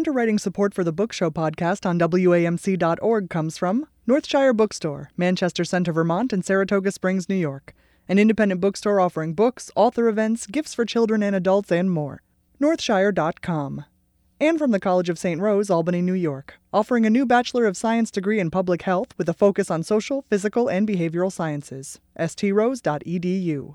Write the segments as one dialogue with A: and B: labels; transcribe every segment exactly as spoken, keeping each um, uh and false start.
A: underwriting support for the Book Show podcast on W A M C dot org comes from Northshire Bookstore, Manchester Center, Vermont, and Saratoga Springs, New York. An independent bookstore offering books, author events, gifts for children and adults, and more. Northshire dot com. And from the College of Saint Rose, Albany, New York, offering a new Bachelor of Science degree in Public Health with a focus on social, physical, and behavioral sciences. s t rose dot e d u.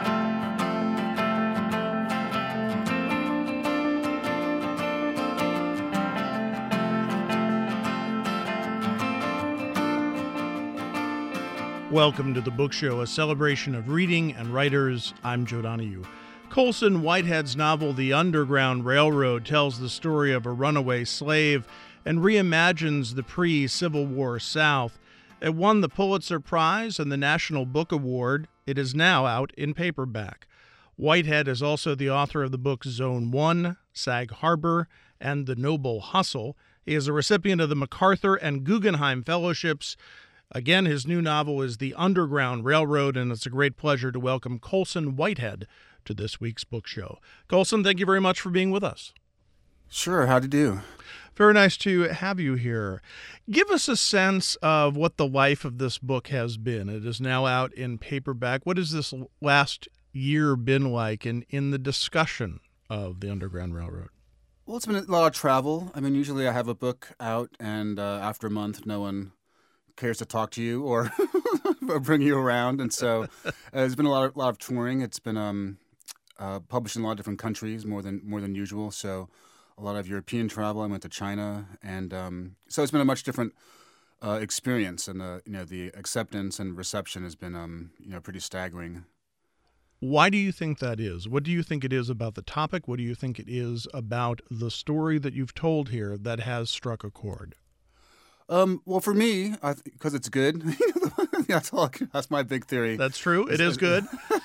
B: Welcome to the Book Show, a celebration of reading and writers. I'm Joe Donahue. Colson Whitehead's novel The Underground Railroad tells the story of a runaway slave and reimagines the pre-Civil War South. It won the Pulitzer Prize and the National Book Award. It is now out in paperback. Whitehead is also the author of the books Zone one, Sag Harbor, and The Noble Hustle. He is a recipient of the MacArthur and Guggenheim Fellowships. Again, his new novel is The Underground Railroad, and it's a great pleasure to welcome Colson Whitehead to this week's book show. Colson, thank you very much for being with us.
C: Sure, how'd you do?
B: Very nice to have you here. Give us a sense of what the life of this book has been. It is now out in paperback. What has this last year been like in, in the discussion of The Underground Railroad?
C: Well, it's been a lot of travel. I mean, usually I have a book out, and uh, after a month, no one cares to talk to you or, or bring you around, and so uh, there's been a lot of lot of touring. It's been um, uh, published in a lot of different countries, more than more than usual. So a lot of European travel. I went to China, and um, so it's been a much different uh, experience, and uh, you know the acceptance and reception has been um, you know pretty staggering.
B: Why do you think that is? What do you think it is about the topic? What do you think it is about the story that you've told here that has struck a chord?
C: Um, well, for me, because it's good. that's all. That's my big theory.
B: That's true. It is good.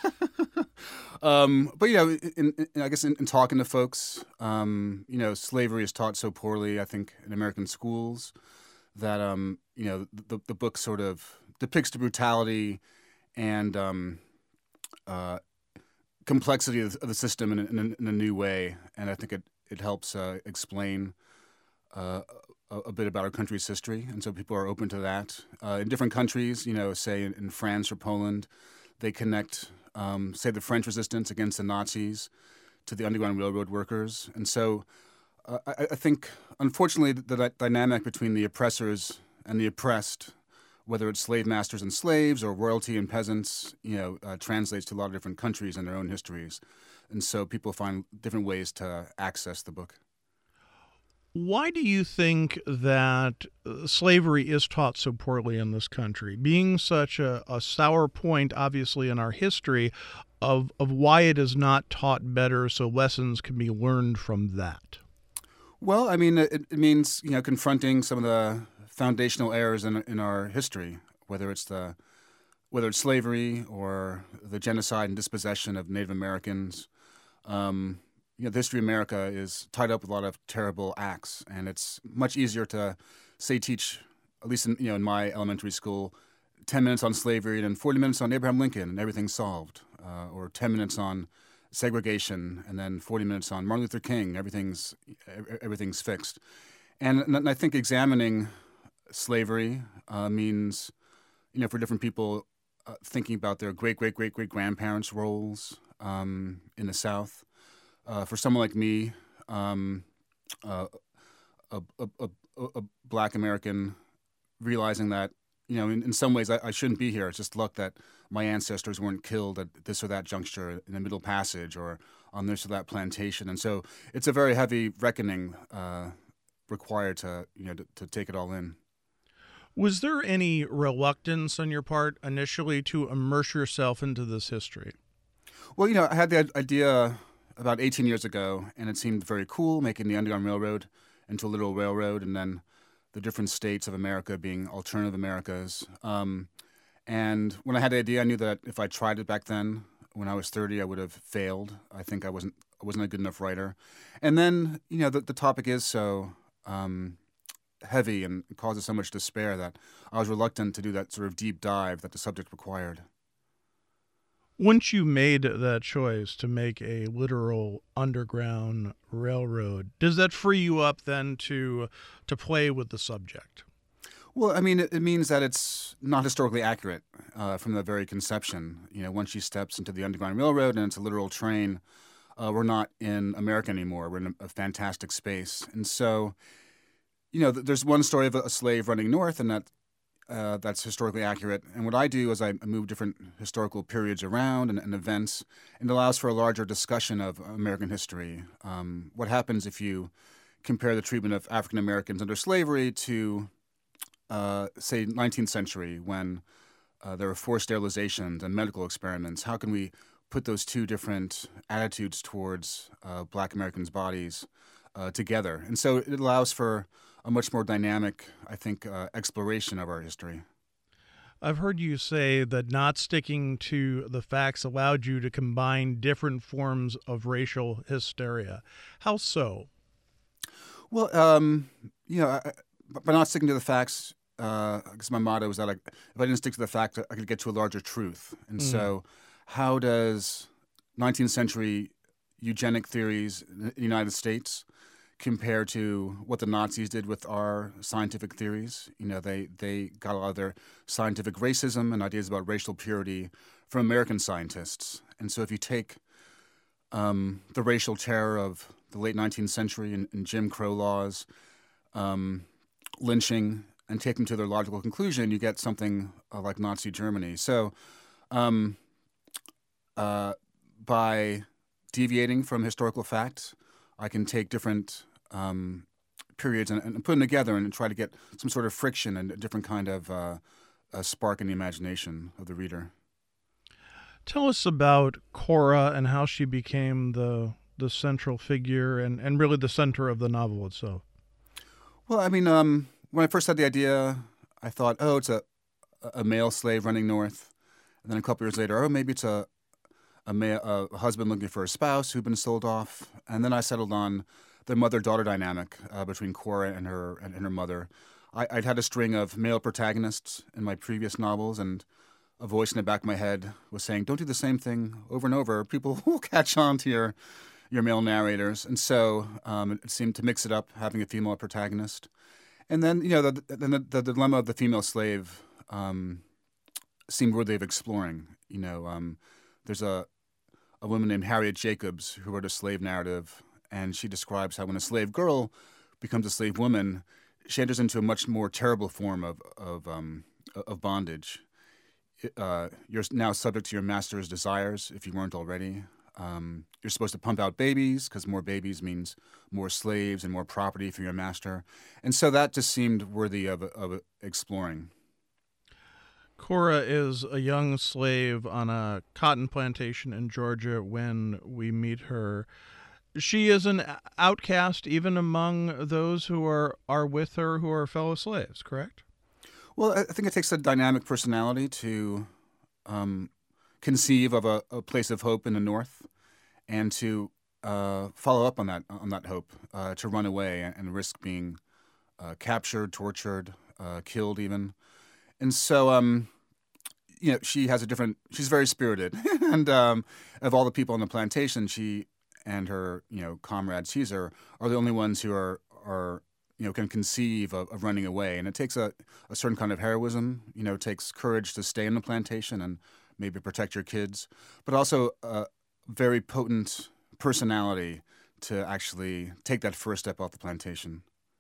C: um, but you know, in, in, I guess in, in talking to folks, um, you know, slavery is taught so poorly. I think in American schools that um, you know the, the book sort of depicts the brutality and um, uh, complexity of the system in a, in, a, in a new way, and I think it it helps uh, explain Uh, a, a bit about our country's history, and so people are open to that. Uh, in different countries, you know, say in, in France or Poland, they connect, um, say, the French resistance against the Nazis to the Underground Railroad workers. And so uh, I, I think, unfortunately, the, the dynamic between the oppressors and the oppressed, whether it's slave masters and slaves or royalty and peasants, you know, uh, translates to a lot of different countries and their own histories. And so people find different ways to access the book.
B: Why do you think that slavery is taught so poorly in this country, being such a, a sour point, obviously, in our history of, of why it is not taught better so lessons can be learned from that? Well,
C: I mean, it, it means, you know, confronting some of the foundational errors in, in our history, whether it's the whether it's slavery or the genocide and dispossession of Native Americans. Um You know, the history of America is tied up with a lot of terrible acts, and it's much easier to, say, teach, at least in, you know, in my elementary school, ten minutes on slavery and then forty minutes on Abraham Lincoln and everything's solved, uh, or ten minutes on segregation and then forty minutes on Martin Luther King, everything's everything's fixed. And, and I think examining slavery uh, means, you know, for different people, uh, thinking about their great, great, great, great grandparents' roles um, in the South. Uh, for someone like me, um, uh, a, a, a, a black American, realizing that, you know, in, in some ways I, I shouldn't be here. It's just luck that my ancestors weren't killed at this or that juncture in the Middle Passage or on this or that plantation. And so it's a very heavy reckoning uh, required to, you know, to, to take it all in.
B: Was there any reluctance on your part initially to immerse yourself into this history?
C: Well, you know, I had the idea about eighteen years ago, and it seemed very cool, making the Underground Railroad into a literal railroad, and then the different states of America being alternative Americas. Um, and when I had the idea, I knew that if I tried it back then, when I was thirty, I would have failed. I think I wasn't I wasn't a good enough writer. And then, you know, the, the topic is so um, heavy and causes so much despair that I was reluctant to do that sort of deep dive that the subject required.
B: Once you made that choice to make a literal underground railroad, does that free you up then to to play with the subject?
C: Well, I mean, it, it means that it's not historically accurate uh, from the very conception. You know, once she steps into the Underground Railroad and it's a literal train, uh, we're not in America anymore. We're in a, a fantastic space. And so, you know, th- there's one story of a, a slave running north, and that uh, that's historically accurate. And what I do is I move different historical periods around and, and events, and it allows for a larger discussion of American history. Um, what happens if you compare the treatment of African Americans under slavery to Uh, say, nineteenth century, when uh, there were forced sterilizations and medical experiments? How can we put those two different attitudes towards uh, Black Americans' bodies uh, together? And so it allows for a much more dynamic, I think, uh, exploration of our history.
B: I've heard you say that not sticking to the facts allowed you to combine different forms of racial hysteria. How so?
C: Well, um, you know, I, by not sticking to the facts, uh, I guess my motto was that I, if I didn't stick to the fact, I could get to a larger truth. And mm. so how does nineteenth century eugenic theories in the United States compare to what the Nazis did with our scientific theories? You know, they, they got a lot of their scientific racism and ideas about racial purity from American scientists. And so if you take um, the racial terror of the late nineteenth century and, and Jim Crow laws, um, lynching, and take them to their logical conclusion, you get something uh, like Nazi Germany. So um, uh, by deviating from historical facts, I can take different um, periods and, and put them together and try to get some sort of friction and a different kind of uh, a spark in the imagination of the reader.
B: Tell us about Cora and how she became the the central figure and, and really the center of the novel itself.
C: Well, I mean, um, when I first had the idea, I thought, oh, it's a a male slave running north. And then a couple years later, oh, maybe it's a a, male, a husband looking for a spouse who'd been sold off. And then I settled on the mother-daughter dynamic uh, between Cora and her and, and her mother. I, I'd had a string of male protagonists in my previous novels, and a voice in the back of my head was saying, don't do the same thing over and over. People will catch on to your, your male narrators. And so um, it seemed to mix it up, having a female protagonist. And then, you know, the, the, the dilemma of the female slave um, seemed worthy of exploring. You know, um, there's a, a woman named Harriet Jacobs who wrote a slave narrative, and she describes how when a slave girl becomes a slave woman, she enters into a much more terrible form of, of, um, of bondage. Uh, you're now subject to your master's desires if you weren't already. Um, you're supposed to pump out babies because more babies means more slaves and more property for your master. And so that just seemed worthy of, of exploring.
B: Cora is a young slave on a cotton plantation in Georgia when we meet her. She is an outcast even among those who are, are with her who are fellow slaves, correct?
C: Well, I think it takes a dynamic personality to um, conceive of a, a place of hope in the North, and to uh, follow up on that on that hope, uh, to run away and risk being uh, captured, tortured, uh, killed, even. And so, um, you know, she has a different. She's very spirited, and um, of all the people on the plantation, she and her, you know, comrade Caesar are the only ones who are are. you know, can conceive of, of running away. And it takes a, a certain kind of heroism. You know, it takes courage to stay in the plantation and maybe protect your kids, but also a very potent personality to actually take that first step off the plantation.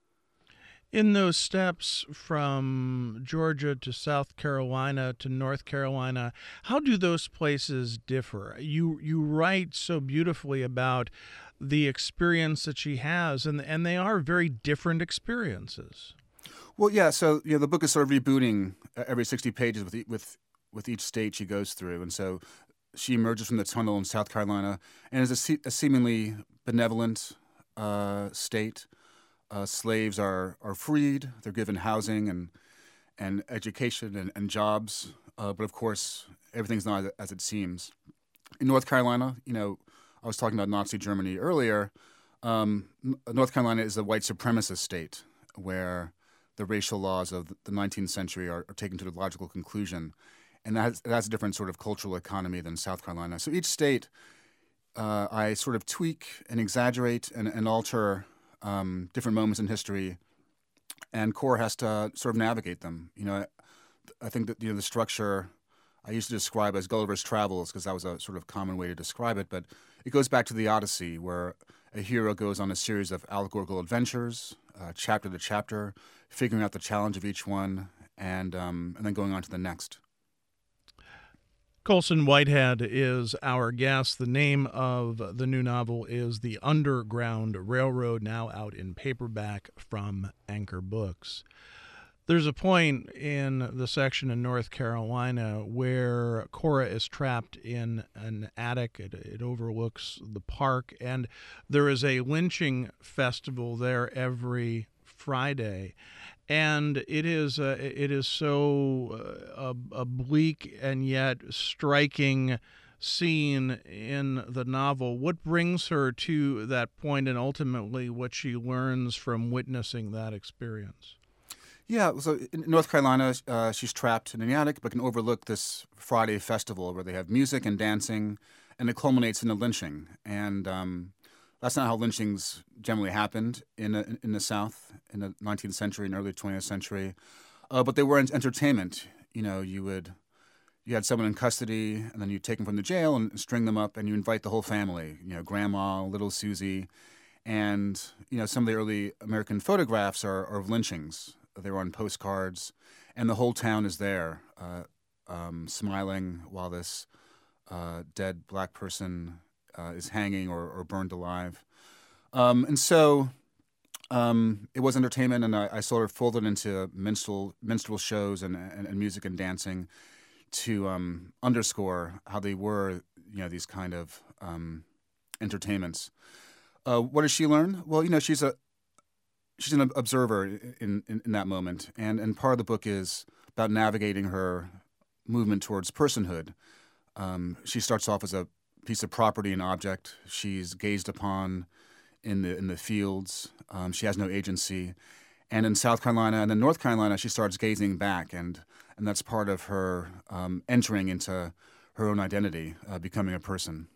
B: In those steps from Georgia to South Carolina to North Carolina, how do those places differ? You you write so beautifully about the experience that she has, and and they are very different experiences.
C: Well, yeah. So you know, the book is sort of rebooting every sixty pages with e- with with each state she goes through, and so she emerges from the tunnel in South Carolina and is a, se- a seemingly benevolent uh, state. Uh, slaves are are freed; they're given housing and and education and, and jobs. Uh, but of course, everything's not as it seems. In North Carolina, you know. I was talking about Nazi Germany earlier. Um, North Carolina is a white supremacist state where the racial laws of the nineteenth century are, are taken to the logical conclusion. and that has, it has a different sort of cultural economy than South Carolina. So each state, uh, I sort of tweak and exaggerate and, and alter um, different moments in history, and Cora has to sort of navigate them. You know, I, I think that you know the structure I used to describe as Gulliver's Travels because that was a sort of common way to describe it, but it goes back to the Odyssey, where a hero goes on a series of allegorical adventures, uh, chapter to chapter, figuring out the challenge of each one, and um, and then going on to the next.
B: Colson Whitehead is our guest. The name of the new novel is The Underground Railroad, now out in paperback from Anchor Books. There's a point in the section in North Carolina where Cora is trapped in an attic. It, it overlooks the park, and there is a lynching festival there every Friday. And it is uh, it is so uh, a, a bleak and yet striking scene in the novel. What brings her to that point, and ultimately what she learns from witnessing that experience?
C: Yeah, so in North Carolina, uh, she's trapped in an attic, but can overlook this Friday festival where they have music and dancing, and it culminates in a lynching. And um, that's not how lynchings generally happened in a, in the South in the nineteenth century and early twentieth century, uh, but they were entertainment. You know, you would you had someone in custody, and then you take them from the jail and string them up, and you invite the whole family. You know, Grandma, little Susie, and you know some of the early American photographs are, are of lynchings. They were on postcards, and the whole town is there, uh, um, smiling while this uh, dead black person uh, is hanging or, or burned alive. Um, and so um, it was entertainment, and I, I sort of folded into minstrel minstrel shows and, and, and music and dancing to um, underscore how they were, you know, these kind of um, entertainments. Uh, what does she learn? Well, you know, she's a She's an observer in, in, in that moment, and, and part of the book is about navigating her movement towards personhood. Um, she starts off as a piece of property and object. She's gazed upon in the in the fields. Um, she has no agency. And in South Carolina and then North Carolina, she starts gazing back, and, and that's part of her um, entering into her own identity, uh, becoming a person.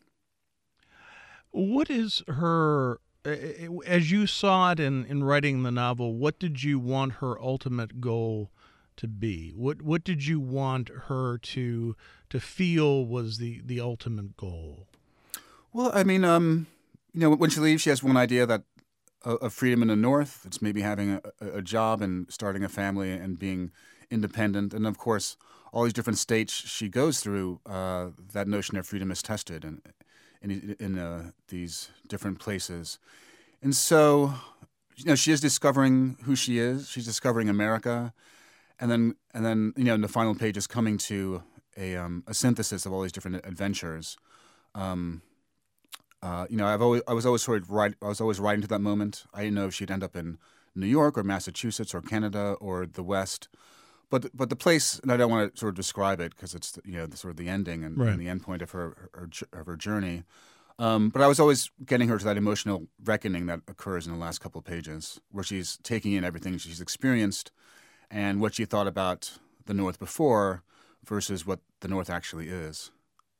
B: What is her... As you saw it in, in writing the novel, what did you want her ultimate goal to be? What what did you want her to to feel was the, the ultimate goal?
C: Well, I mean, um, you know, when she leaves, she has one idea that uh, of freedom in the North. It's maybe having a, a job and starting a family and being independent. And of course, all these different states she goes through, uh, that notion of freedom is tested and. in, in uh, these different places. And so, you know, she is discovering who she is. She's discovering America. And then, and then you know, in the final page is coming to a, um, a synthesis of all these different adventures. Um, uh, you know, I've always, I was always sort of right, I was always writing to that moment. I didn't know if she'd end up in New York or Massachusetts or Canada or the West. But but the place, and I don't want to sort of describe it because it's, you know, the, sort of the ending and,
B: right.
C: and the end point of her, her of her journey. Um, but I was always getting her to that emotional reckoning that occurs in the last couple of pages, where she's taking in everything she's experienced and what she thought about the North before versus what the North actually is.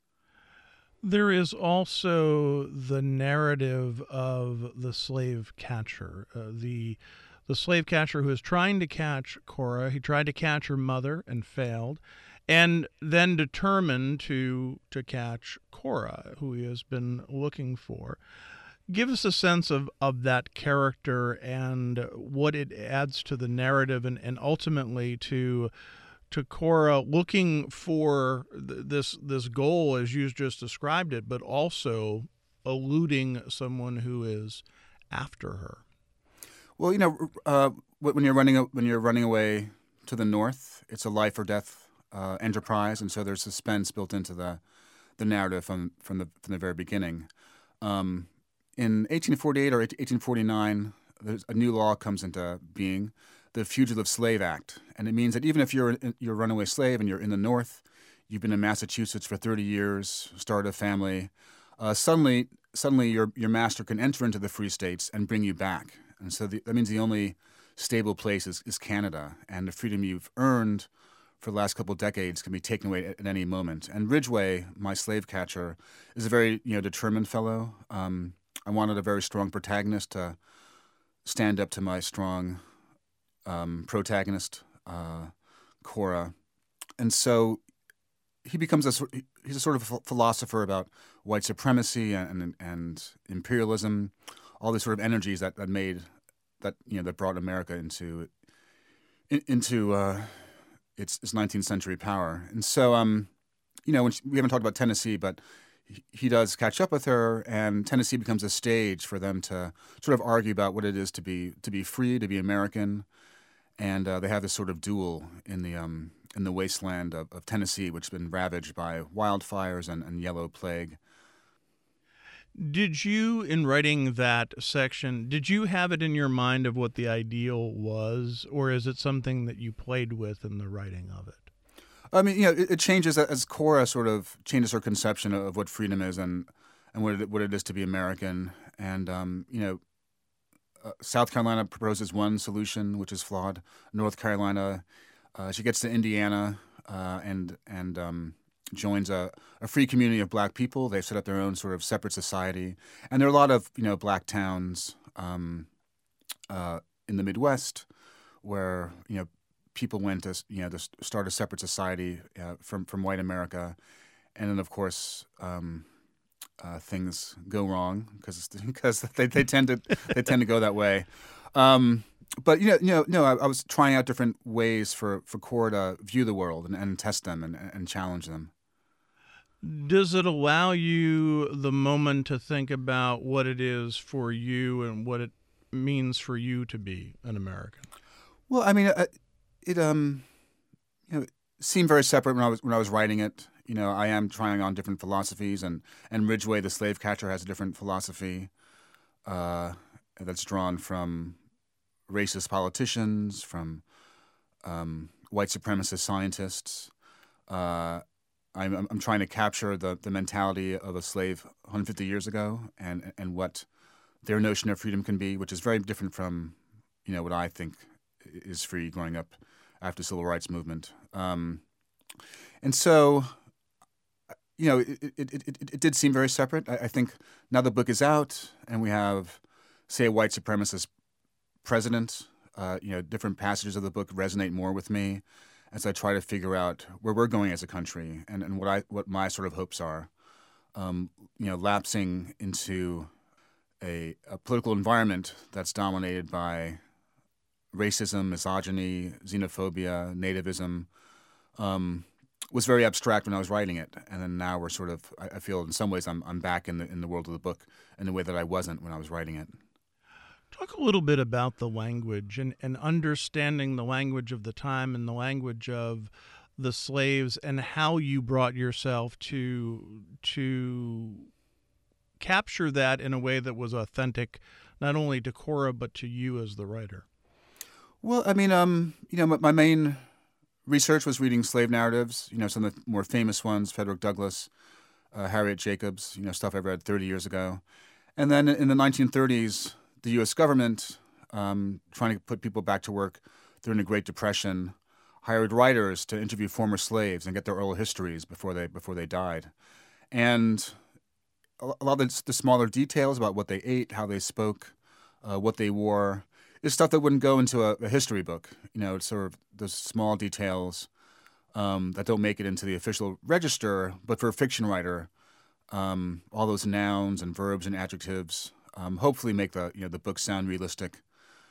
B: There is also the narrative of the slave catcher, uh, the the slave catcher who is trying to catch Cora. He tried to catch her mother and failed, and then determined to to catch Cora, who he has been looking for. Give us a sense of, of that character and what it adds to the narrative, and, and ultimately to to Cora looking for th- this this goal as you just described it, but also eluding someone who is after her.
C: Well, you know, uh, when you're running when you're running away to the North, it's a life or death uh, enterprise, and so there's suspense built into the the narrative from from the from the very beginning. Um, in eighteen forty-eight or eighteen forty-nine, there's a new law comes into being, the Fugitive Slave Act, and it means that even if you're you're a runaway slave and you're in the North, you've been in Massachusetts for thirty years, started a family, uh, suddenly suddenly your your master can enter into the free states and bring you back. And so the, that means the only stable place is, is Canada, and the freedom you've earned for the last couple of decades can be taken away at, at any moment. And Ridgway, my slave catcher, is a very you know determined fellow. Um, I wanted a very strong protagonist to stand up to my strong um, protagonist, uh, Cora, and so he becomes a he's a sort of philosopher about white supremacy and and, and imperialism, all these sort of energies that, that made that you know that brought America into into uh, its, its nineteenth century power. And so um, you know when she, we haven't talked about Tennessee, but he, he does catch up with her, and Tennessee becomes a stage for them to sort of argue about what it is to be to be free, to be American, and uh, they have this sort of duel in the um, in the wasteland of, of Tennessee, which has been ravaged by wildfires and, and yellow plague.
B: Did you, in writing that section, did you have it in your mind of what the ideal was, or is it something that you played with in the writing of it?
C: I mean, you know, it, it changes as Cora sort of changes her conception of what freedom is and and what it, what it is to be American. And um, you know, uh, South Carolina proposes one solution, which is flawed. North Carolina. Uh, she gets to Indiana uh, and and um, joins a, a free community of black people. They've set up their own sort of separate society, and there are a lot of you know black towns um, uh, in the Midwest where you know people went to you know to start a separate society uh, from from white America, and then of course um, uh, things go wrong because because they, they tend to they tend to go that way. Um, But you know, you know, no. I, I was trying out different ways for, for Cora to view the world and, and test them and, and challenge them.
B: Does it allow you the moment to think about what it is for you and what it means for you to be an American?
C: Well, I mean, it, it um, you know, seemed very separate when I was when I was writing it. You know, I am trying on different philosophies, and, and Ridgway, the slave catcher, has a different philosophy uh, that's drawn from racist politicians, from um, white supremacist scientists. Uh, I'm, I'm trying to capture the, the mentality of a slave one hundred fifty years ago and and what their notion of freedom can be, which is very different from you know what I think is free growing up after the Civil Rights Movement. Um, and so, you know, it, it, it, it, it did seem very separate. I, I think now the book is out and we have, say, a white supremacist president, uh, you know, different passages of the book resonate more with me as I try to figure out where we're going as a country and, and what I what my sort of hopes are. Um, you know, lapsing into a, a political environment that's dominated by racism, misogyny, xenophobia, nativism, um, was very abstract when I was writing it, and then now we're sort of I, I feel in some ways I'm I'm back in the in the world of the book in a way that I wasn't when I was writing it.
B: Talk a little bit about the language and, and understanding the language of the time and the language of the slaves and how you brought yourself to to capture that in a way that was authentic, not only to Cora, but to you as the writer.
C: Well, I mean, um, you know, my, my main research was reading slave narratives, you know, some of the more famous ones, Frederick Douglass, uh, Harriet Jacobs, you know, stuff I read thirty years ago. And then in the nineteen thirties, the U S government, um, trying to put people back to work during the Great Depression, hired writers to interview former slaves and get their oral histories before they before they died. And a lot of the, the smaller details about what they ate, how they spoke, uh, what they wore, is stuff that wouldn't go into a, a history book. You know, it's sort of those small details um, that don't make it into the official register, but for a fiction writer, um, all those nouns and verbs and adjectives Um, hopefully make the you know the book sound realistic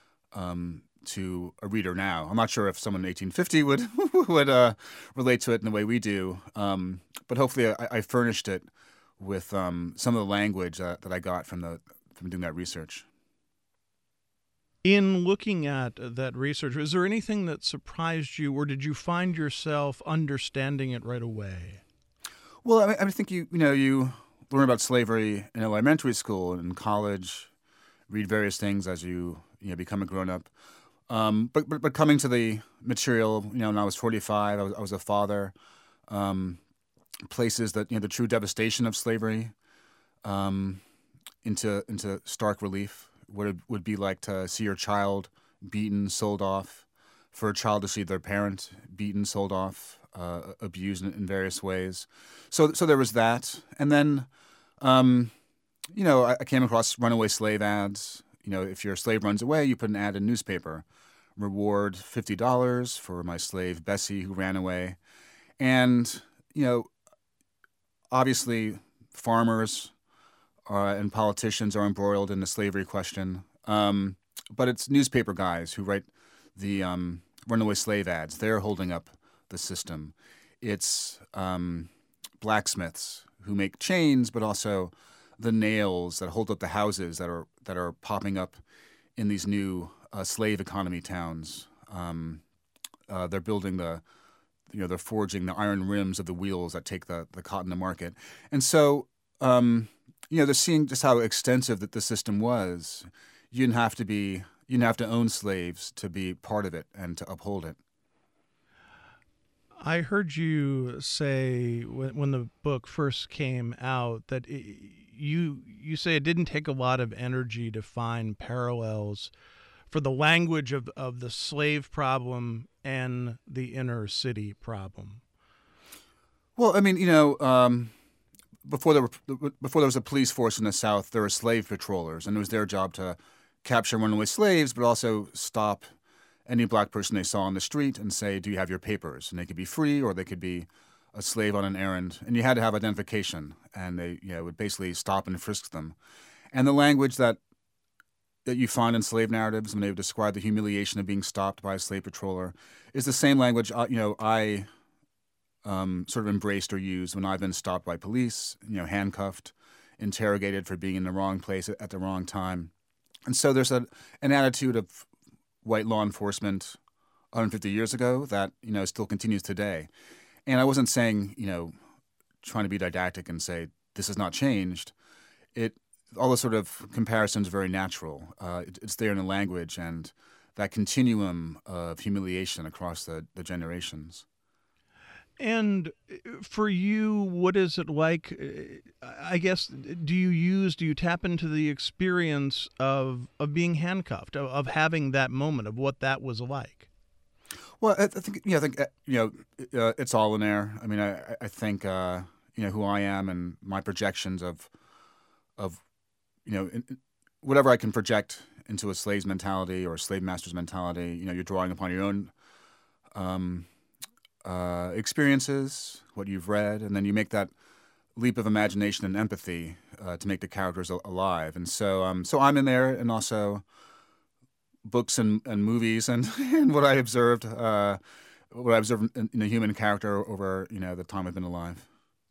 C: um, to a reader now. I'm not sure if someone in eighteen fifty would would uh, relate to it in the way we do, um, but hopefully I, I furnished it with um, some of the language uh, that I got from the from doing that research.
B: In looking at that research, is there anything that surprised you, or did you find yourself understanding it right away?
C: Well, I, I think you you know you. learn about slavery in elementary school and in college, read various things as you you know become a grown up. Um, but, but but coming to the material, you know, when I was forty-five, I was, I was a father. Um, places that you know the true devastation of slavery um, into into stark relief. What it would be like to see your child beaten, sold off, for a child to see their parent beaten, sold off, uh, abused in, in various ways. So, so there was that, and then, um, you know, I, I came across runaway slave ads. You know, if your slave runs away, you put an ad in newspaper. Reward fifty dollars for my slave Bessie who ran away. And, you know, obviously farmers uh, and politicians are embroiled in the slavery question. Um, but it's newspaper guys who write the um, runaway slave ads. They're holding up the system. It's um, blacksmiths who make chains, but also the nails that hold up the houses that are that are popping up in these new uh, slave economy towns. Um, uh, they're building the, you know, they're forging the iron rims of the wheels that take the, the cotton to market. And so, um, you know, they're seeing just how extensive that the system was. You didn't have to be, you didn't have to own slaves to be part of it and to uphold it.
B: I heard you say when, when the book first came out that it, you you say it didn't take a lot of energy to find parallels for the language of, of the slave problem and the inner city problem.
C: Well, I mean, you know, um, before there were before there was a police force in the South, there were slave patrollers, and it was their job to capture runaway slaves, but also stop any black person they saw on the street and say, do you have your papers? And they could be free or they could be a slave on an errand. And you had to have identification, and they you know, would basically stop and frisk them. And the language that that you find in slave narratives when they would describe the humiliation of being stopped by a slave patroller is the same language uh, you know, I um, sort of embraced or used when I've been stopped by police, you know, handcuffed, interrogated for being in the wrong place at the wrong time. And so there's a, an attitude of white law enforcement one hundred fifty years ago that, you know, still continues today. And I wasn't saying, you know, trying to be didactic and say this has not changed. It all those sort of comparisons are very natural. Uh, it, it's there in the language and that continuum of humiliation across the, the generations.
B: And for you, what is it like? I guess, do you use, do you tap into the experience of of being handcuffed, of, of having that moment, of what that was like?
C: Well, I, I think, you know, I think, you know, uh, it's all in there. I mean, I, I think, uh, you know, who I am and my projections of, of, you know, in, whatever I can project into a slave's mentality or a slave master's mentality, you know, you're drawing upon your own, um, Uh, experiences, what you've read, and then you make that leap of imagination and empathy uh, to make the characters al- alive. And so, um, so I'm in there, and also books and, and movies, and, and what I observed, uh, what I observed in, in a human character over, you know, the time I've been alive.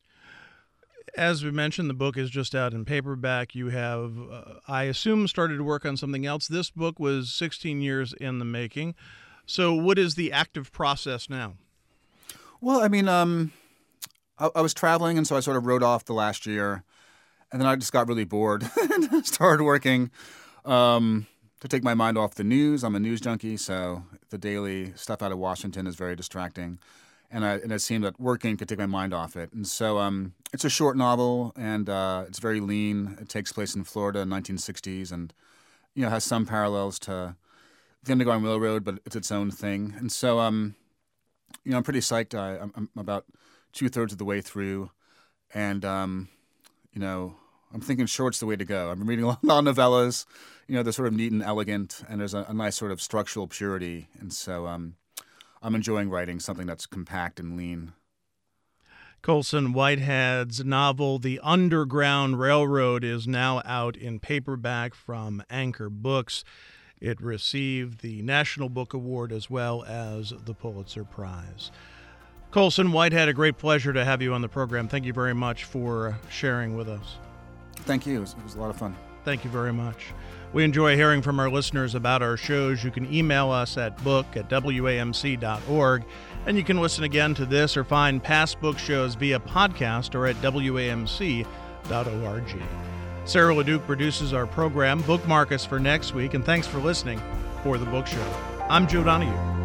B: As we mentioned, the book is just out in paperback. You have, uh, I assume, started to work on something else. This book was sixteen years in the making. So, what is the active process now?
C: Well, I mean, um, I, I was traveling, and so I sort of wrote off the last year, and then I just got really bored and started working um, to take my mind off the news. I'm a news junkie, so the daily stuff out of Washington is very distracting, and, I, and it seemed that working could take my mind off it. And so um, it's a short novel, and uh, it's very lean. It takes place in Florida in the nineteen sixties, and you know has some parallels to the Underground Railroad, but it's its own thing. And so um. You know, I'm pretty psyched. I, I'm, I'm about two-thirds of the way through, and, um, you know, I'm thinking short's the way to go. I've been reading a lot of novellas. You know, they're sort of neat and elegant, and there's a, a nice sort of structural purity. And so um, I'm enjoying writing something that's compact and lean.
B: Colson Whitehead's novel, The Underground Railroad, is now out in paperback from Anchor Books. It received the National Book Award as well as the Pulitzer Prize. Colson Whitehead, a great pleasure to have you on the program. Thank you very much for sharing with us.
C: Thank you. It was, it was a lot of fun.
B: Thank you very much. We enjoy hearing from our listeners about our shows. You can email us at book at W A M C dot org, and you can listen again to this or find past book shows via podcast or at W A M C dot org. Sarah LeDuc produces our program. Bookmark us for next week, and thanks for listening for The Book Show. I'm Joe Donahue.